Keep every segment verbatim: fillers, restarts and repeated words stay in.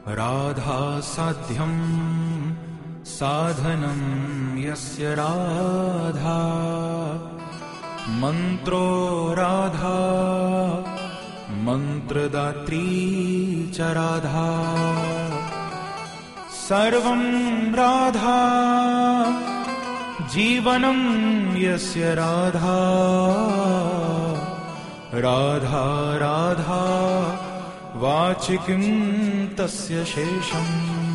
राधा साध्यं साधनं यस्य राधा मंत्रो राधा मंत्रदात्री च राधा सर्वं राधा जीवनं यस्य राधा राधा राधा वाचिकिं तस्य शेषम्।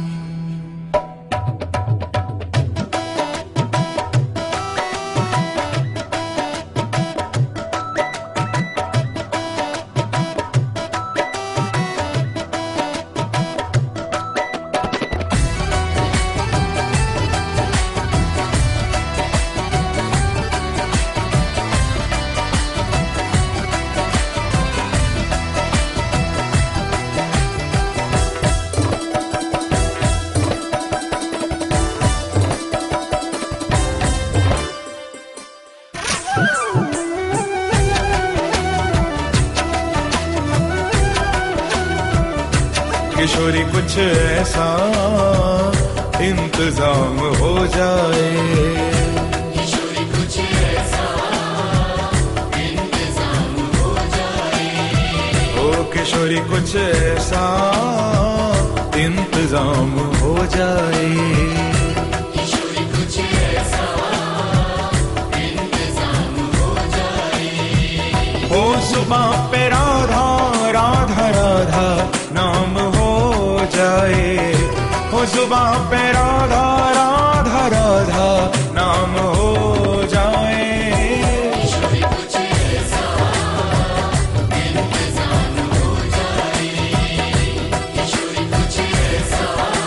किशोरी कुछ ऐसा इंतजाम हो जाए, किशोरी कुछ ऐसा इंतजाम हो जाए, ओ किशोरी कुछ ऐसा इंतजाम हो जाए, किशोरी कुछ ऐसा इंतजाम हो जाए, हो सुबह पे राधा राधा राधा नाम हो जाए, हो जुबां पे राधा राधा राधा नाम हो जाए, किशोरी कुछ ऐसा इंतजाम हो जाए, किशोरी कुछ ऐसा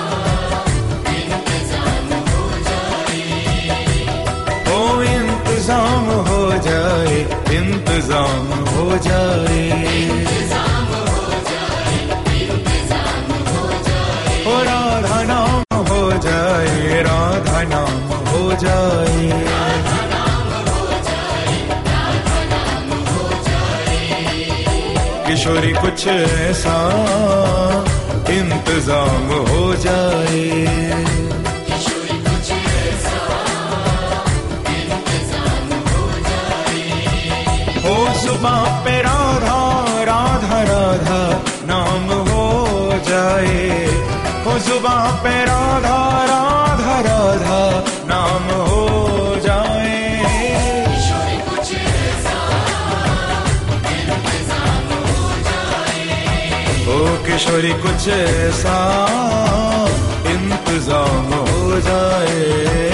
इंतजाम हो जाए, ओ इंतजाम हो जाए, इंतजाम हो जाए, इंतजाम हो जाए, इंतजाम हो जाए, ओ राधा नाम हो जाए, राधा नाम हो जाए, राधा नाम हो जाए, राधा नाम हो जाए, किशोरी कुछ ऐसा इंतजाम हो जाए, किशोरी कुछ ऐसा इंतजाम हो जाए, हो सुबह पे राधा राधा राधा नाम हो जाए, हो जुबां पे राधा राधा राधा नाम हो जाए, किशोरी कुछ ऐसा इंतजाम हो जाए, ओ किशोरी कुछ ऐसा इंतजाम हो जाए।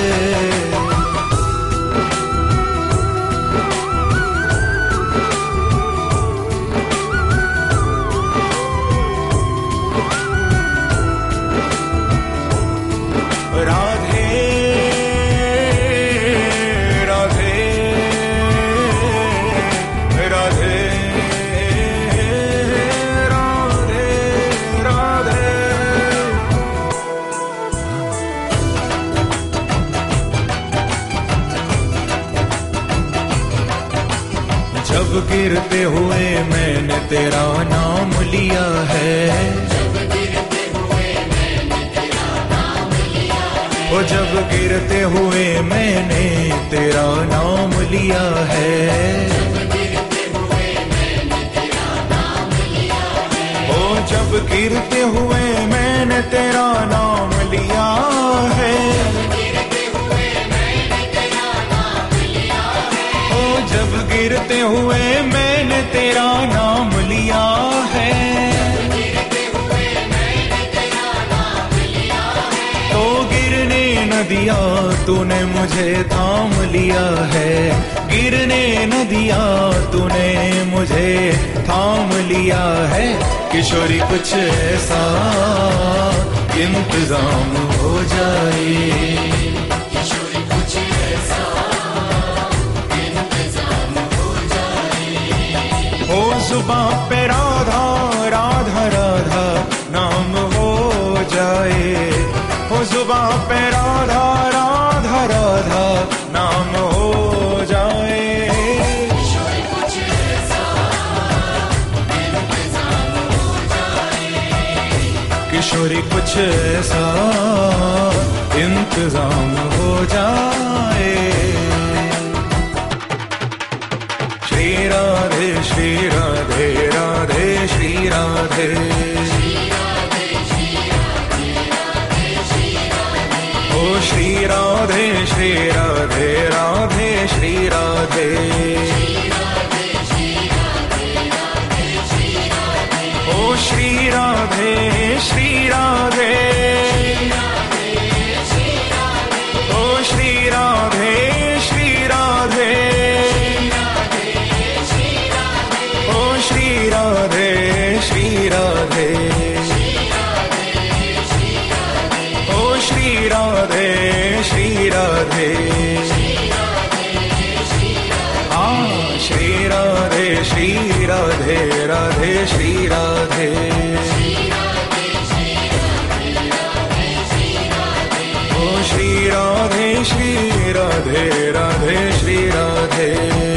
राधे राधे राधे राधे राधे, जब गिरते हुए मैंने तेरा नाम लिया है, जब गिरते हुए मैंने तेरा नाम लिया है, ओ जब गिरते हुए मैंने तेरा नाम लिया है, जब गिरते हुए मैंने तेरा नाम लिया है, ओ जब गिरते हुए मैंने तेरा नाम लिया है, गिरते हुए मैंने तेरा नाम लिया है, ओ जब गिरते हुए मैंने तेरा नाम लिया है, गिरते हुए मैंने तेरा नाम लिया है, तो गिरने न दिया तूने मुझे थाम लिया है, गिरने न दिया तूने मुझे थाम लिया है, किशोरी कुछ ऐसा इंतजाम हो जाए, किशोरी कुछ ऐसा इंतजाम हो जाए, हो जुबां पे राधा राधा राधा नाम हो जाए, हो जुबां पे राधा राधा राधा नाम हो जाए, किशोरी कुछ ऐसा इंतजाम हो जाए, किशोरी कुछ ऐसा इंतजाम हो जाए। श्री राधे श्री राधे राधे श्री राधे, ओ श्री राधे श्री राधे राधे श्री राधे, ओ श्री राधे श्री राधे, ओ श्री राधे श्री राधे, ओ श्री राधे श्री राधे, ओ श्री राधे श्री राधे, हाँ श्री राधे श्री राधे राधे श्री राधे, ओ श्री राधे श्री राधे राधे श्री राधे,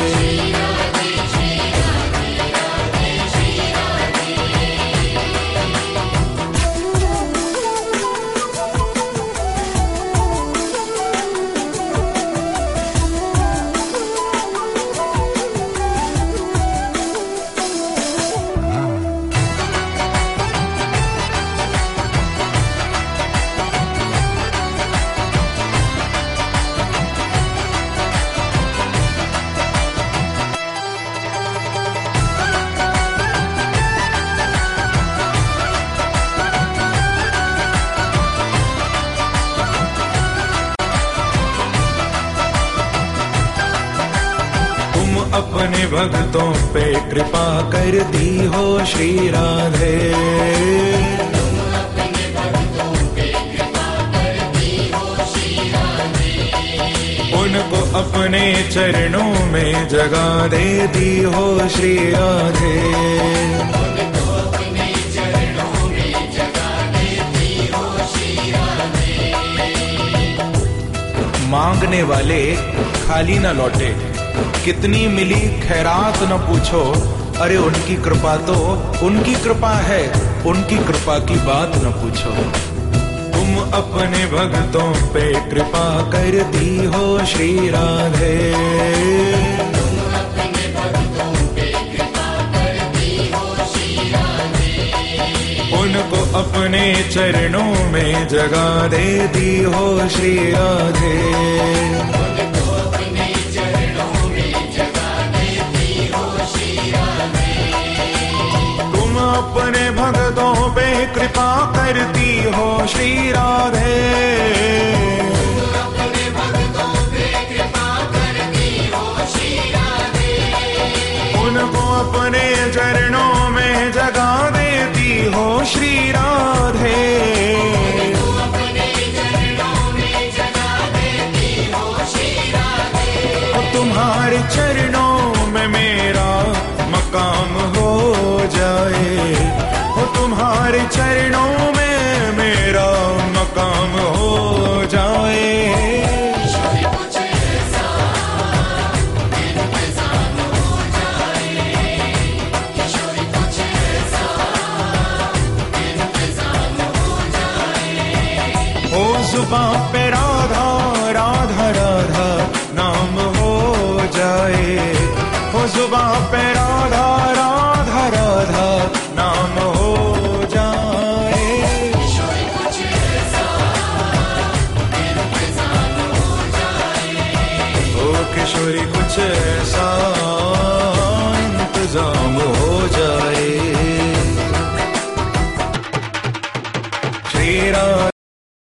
अपने भक्तों पे कृपा कर दी हो श्री राधे, तुम अपने भक्तों पे कृपा कर दी हो श्री राधे, उनको अपने चरणों में जगा दे दी हो श्री राधे, उनको अपने चरणों में जगा देती हो श्री राधे। मांगने वाले खाली न लौटे, कितनी मिली खैरात न पूछो, अरे उनकी कृपा तो उनकी कृपा है, उनकी कृपा की बात न पूछो। तुम अपने भक्तों पे कृपा कर दी हो श्री राधे, तुम अपने भक्तों पे कृपा कर दी हो श्री राधे, उनको अपने चरणों में जगा दे दी हो श्री राधे, उनको अपने चरणों में जगा देती हो श्री राधे। तुम अपने भक्तों पे कृपा करती हो श्री राधे, तुम अपने भक्तों पे कृपा करती हो श्री राधे, उनको अपने चरणों में जगा देती हो श्री राधे, तुम अपने चरणों में जगा देती हो श्री राधे। तुम्हारे चरणों में मेरा मकाम हो जाए, हो तुम्हारे चरणों में मेरा मकाम हो जाए। किशोरी कुछ ऐसा इंतजाम हो जाए, किशोरी कुछ ऐसा इंतजाम हो जाए। हो जुबां पे राधा राधा राधा नाम हो जाए, हो जुबां पे राधा राधा राधा नाम हो जाए। किशोरी कुछ ऐसा इंतजाम हो जाए, ओ किशोरी कुछ